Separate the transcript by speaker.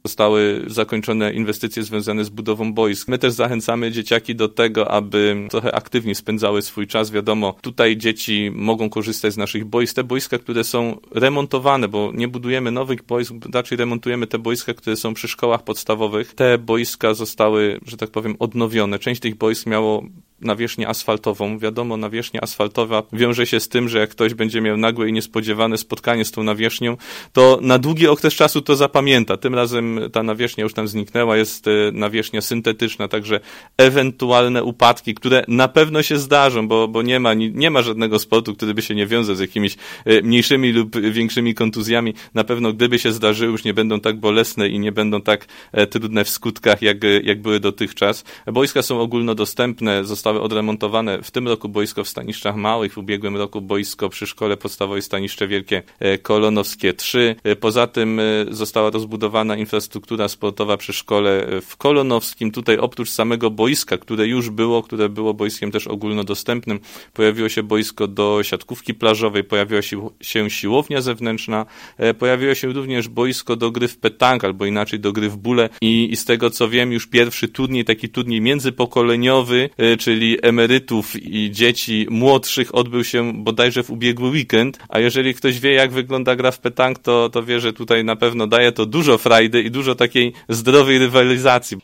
Speaker 1: zostały zakończone inwestycje związane z budową boisk. My też zachęcamy dzieciaki do tego, aby trochę aktywnie spędzały swój czas. Wiadomo, tutaj dzieci mogą korzystać z naszych boisk. Te boiska, które są remontowane, bo nie budujemy nowych boisk, raczej remontujemy te boiska, które są przy szkołach podstawowych. Te boiska zostały, że tak powiem, odnowione. Część tych boisk miało nawierzchnię asfaltową. Wiadomo, nawierzchnia asfaltowa wiąże się z tym, że jak ktoś będzie miał nagłe i niespodziewane spotkanie z tą nawierzchnią, to na długi okres czasu to zapamięta. Tym razem ta nawierzchnia już tam zniknęła, jest nawierzchnia syntetyczna, także ewentualne upadki, które na pewno się zdarzą, bo nie ma żadnego sportu, który by się nie wiązał z jakimiś mniejszymi lub większymi kontuzjami. Na pewno gdyby się zdarzyły, już nie będą tak bolesne i nie będą tak trudne w skutkach, jak były dotychczas. Boiska są ogólnodostępne, zostały odremontowane w tym roku boisko w Staniszczach Małych, w ubiegłym roku boisko przy Szkole Podstawowej Staniszcze Wielkie Kolonowskie 3. Poza tym została rozbudowana infrastruktura sportowa przy szkole w Kolonowskim. Tutaj oprócz samego boiska, które było boiskiem też ogólnodostępnym, pojawiło się boisko do siatkówki plażowej, pojawiła się siłownia zewnętrzna, pojawiło się również boisko do gry w petank, albo inaczej do gry w bóle i z tego co wiem już pierwszy turniej, taki turniej międzypokoleniowy, czyli emerytów i dzieci młodszych odbył się bodajże w ubiegły weekend, a jeżeli ktoś wie jak wygląda gra w petank, to wie, że tutaj na pewno daje to dużo frajdy i dużo takiej zdrowej rywalizacji.